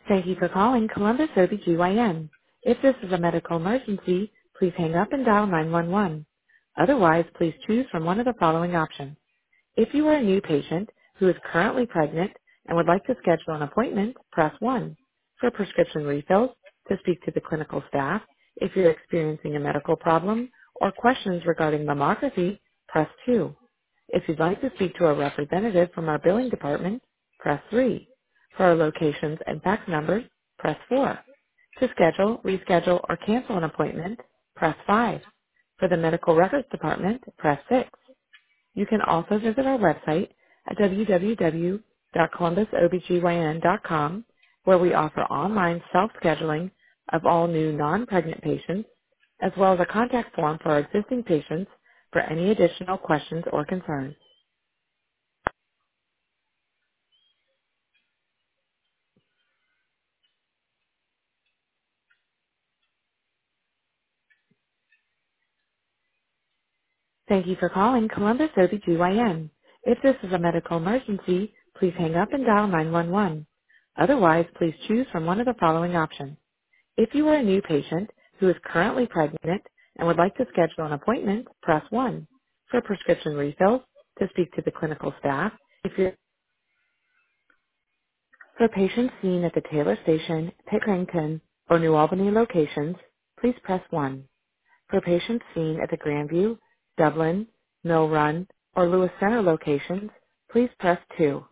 Thank you for calling Columbus OBGYN. If this is a medical emergency, please hang up and dial 911. Otherwise, please choose from one of the following options. If you are a new patient who is currently pregnant and would like to schedule an appointment, press 1. For prescription refills, to speak to the clinical staff, if you're experiencing a medical problem or questions regarding mammography, press 2. If you'd like to speak to a representative from our billing department, press 3. For our locations and fax numbers, press 4. To schedule, reschedule, or cancel an appointment, press 5. For the medical records department, press 6. You can also visit our website at www.columbusobgyn.com, where we offer online self-scheduling of all new non-pregnant patients, as well as a contact form for our existing patients for any additional questions or concerns. Thank you for calling Columbus OBGYN. If this is a medical emergency, please hang up and dial 911. Otherwise, please choose from one of the following options. If you are a new patient who is currently pregnant and would like to schedule an appointment, press 1. For prescription refills, to speak to the clinical staff. If you're for patients seen at the Taylor Station, Pickerington, or New Albany locations, please press 1. For patients seen at the Grandview, Dublin, Mill Run, or Lewis Center locations, please press 2.